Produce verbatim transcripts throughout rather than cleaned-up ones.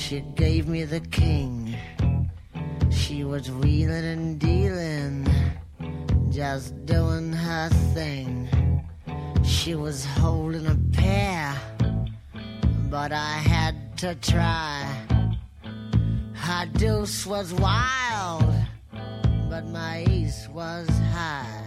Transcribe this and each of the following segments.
She gave me the king. She was wheeling and dealing, just doing her thing. She was holding a pair, but I had to try. Her deuce was wild, but my ace was high.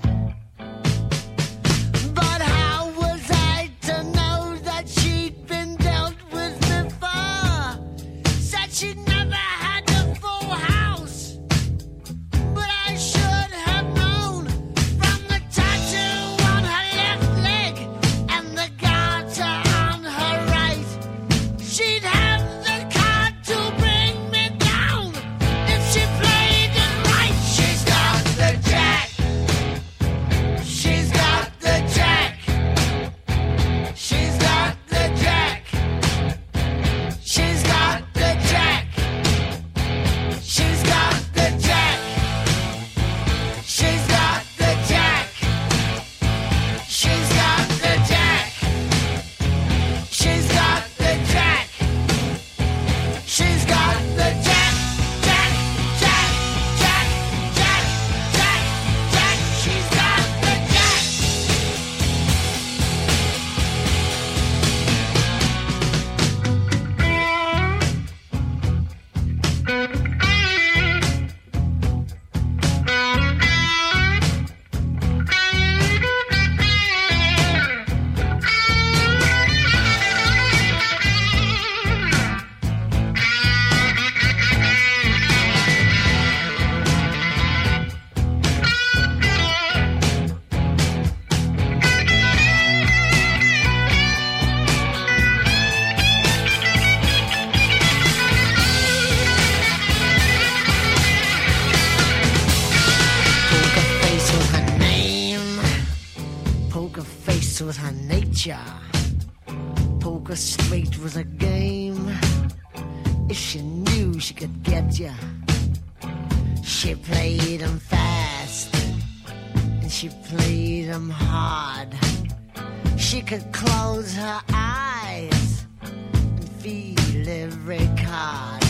But how was I to know that she'd been dealt with before? Said she'd never had a full house, but I should have known from the tattoo on her left leg and the garter on her right. She'd have the card to bring me down if she played it right. She's got the jack. She's got the jack. She's got the jack. She's got the jack. She's got the jack. She's got the jack. She's got the jack. She's got the jack. She's got the jack. Jack, jack, jack, jack, jack, jack. She's got the jack. Poker face with her name, poker face with her nature, poker straight was a game. If she knew she could get ya, she played 'em fast and she played 'em hard. She could close her eyes and feel every card.